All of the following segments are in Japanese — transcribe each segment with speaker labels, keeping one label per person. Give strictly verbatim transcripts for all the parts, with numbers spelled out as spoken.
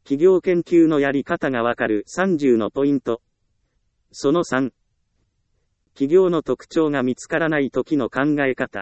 Speaker 1: 企業研究のやり方がわかるさんじゅうのポイント。そのさん。企業の特徴が見つからない時の考え方。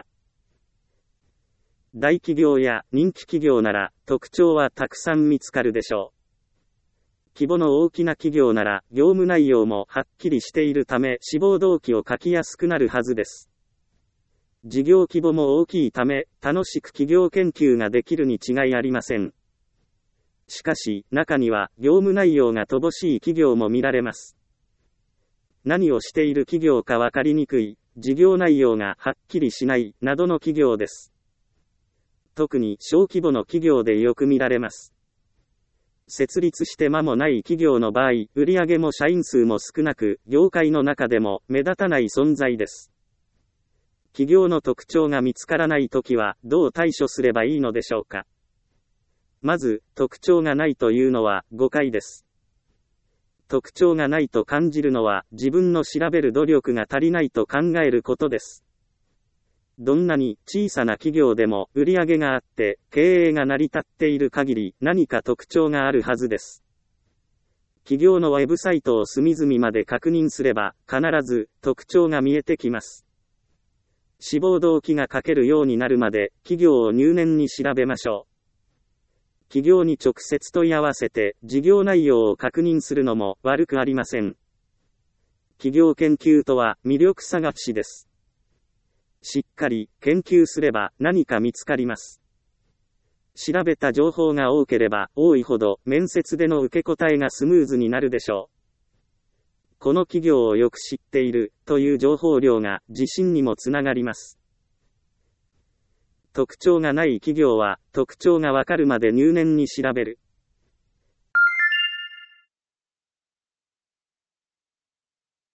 Speaker 1: 大企業や人気企業なら特徴はたくさん見つかるでしょう。規模の大きな企業なら業務内容もはっきりしているため志望動機を書きやすくなるはずです。事業規模も大きいため楽しく企業研究ができるに違いありません。しかし中には業務内容が乏しい企業も見られます。何をしている企業か分かりにくい、事業内容がはっきりしないなどの企業です。特に小規模の企業でよく見られます。設立して間もない企業の場合、売上も社員数も少なく、業界の中でも目立たない存在です。企業の特徴が見つからないときはどう対処すればいいのでしょうか。まず、特徴がないというのは誤解です。特徴がないと感じるのは自分の調べる努力が足りないと考えることです。どんなに小さな企業でも売り上げがあって経営が成り立っている限り何か特徴があるはずです。企業のウェブサイトを隅々まで確認すれば必ず特徴が見えてきます。志望動機が書けるようになるまで企業を入念に調べましょう。企業に直接問い合わせて事業内容を確認するのも悪くありません。企業研究とは魅力探しです。しっかり研究すれば何か見つかります。調べた情報が多ければ多いほど面接での受け答えがスムーズになるでしょう。この企業をよく知っているという情報量が自信にもつながります。特徴がない企業は特徴がわかるまで入念に調べる。